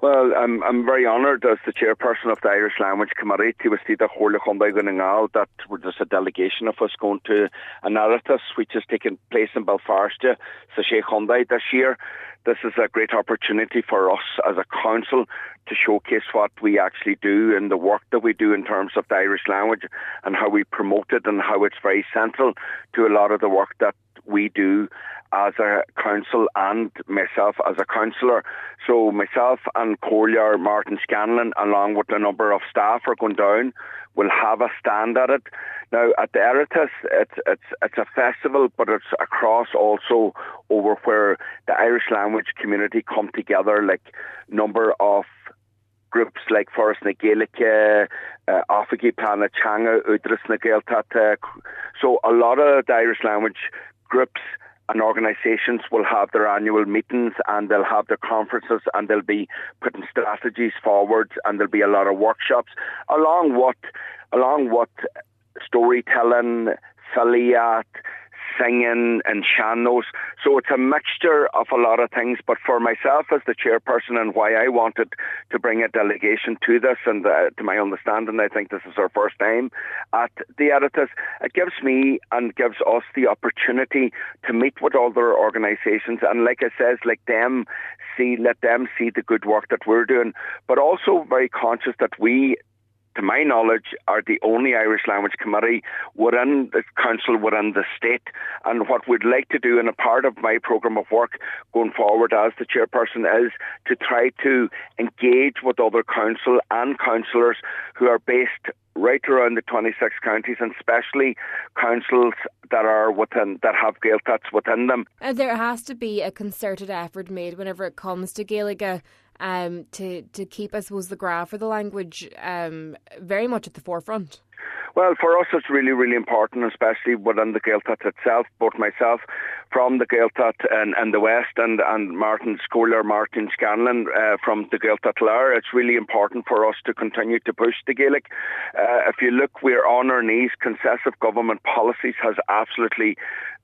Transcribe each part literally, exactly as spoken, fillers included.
Well, I'm I'm very honoured as the chairperson of the Irish Language Committee to see the whole of that there's a delegation of us going to Anaratas, which is taking place in Belfast, so Sheikh Hyundai this year. This is a great opportunity for us as a council to showcase what we actually do and the work that we do in terms of the Irish language and how we promote it and how it's very central to a lot of the work that we do as a council and myself as a councillor. So myself and Corlear Martin Scanlon, along with a number of staff, are going down. We'll have a stand at it. Now, at the Aratas, it's, it's, it's a festival, but it's across also over where the Irish language community come together, like number of groups like Forest na Gaelic, uh, Offagy Plana Changa, Udris na Gaeltat. So a lot of the Irish language groups and organisations will have their annual meetings and they'll have their conferences and they'll be putting strategies forward and there'll be a lot of workshops along what along what storytelling, Saliyat, singing and shannos. So it's a mixture of a lot of things. But for myself as the chairperson and why I wanted to bring a delegation to this, and uh, to my understanding, I think this is our first time at the Aratas, it gives me and gives us the opportunity to meet with other organisations and, like I says, like them see, let them see the good work that we're doing, but also very conscious that we, to my knowledge, are the only Irish Language Committee within the council, within the state. And what we'd like to do, and a part of my programme of work going forward as the chairperson, is to try to engage with other council and councillors who are based right around the twenty-six counties, and especially councils that are within, that have Gaeltachts within them. And there has to be a concerted effort made whenever it comes to Gaeilge, um, to, to keep, I suppose, the graph for the language um, very much at the forefront. Well, for us it's really, really important, especially within the Gaeltacht itself. Both myself from the Gaeltacht and, and the West and, and Martin Scholar, Martin Scanlon uh, from the Gaeltacht Lair, it's really important for us to continue to push the Gaelic. Uh, if you look, we're on our knees. Concessive government policies has absolutely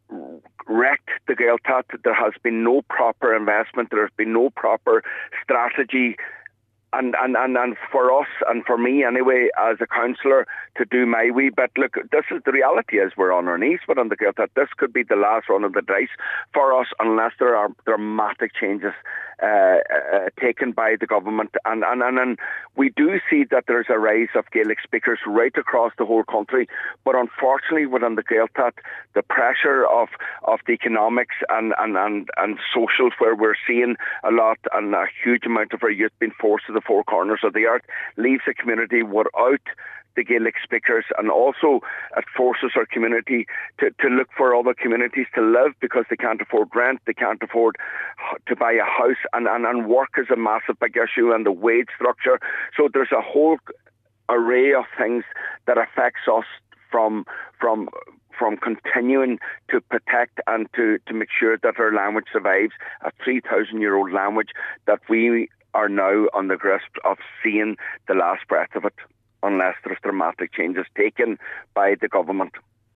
wrecked the Gaeltacht. There has been no proper investment. There has been no proper strategy. And, and, and, and for us, and for me anyway, as a councillor, to do my wee bit, look, this is the reality is we're on our knees with on the Gaeltacht. This could be the last run of the dice for us unless there are dramatic changes uh, uh, taken by the government. And, and, and, and we do see that there's a rise of Gaelic speakers right across the whole country. But unfortunately, within the Gaeltacht, the pressure of, of the economics and, and, and, and socials, where we're seeing a lot and a huge amount of our youth being forced to the four corners of the earth, leaves the community without the Gaelic speakers, and also it forces our community to, to look for other communities to live because they can't afford rent, they can't afford to buy a house, and, and, and work is a massive big issue, and the wage structure. So there's a whole array of things that affects us from from from continuing to protect and to, to make sure that our language survives, a three thousand year old language that we are now on the grasp of seeing the last breath of it, unless there's dramatic changes taken by the government.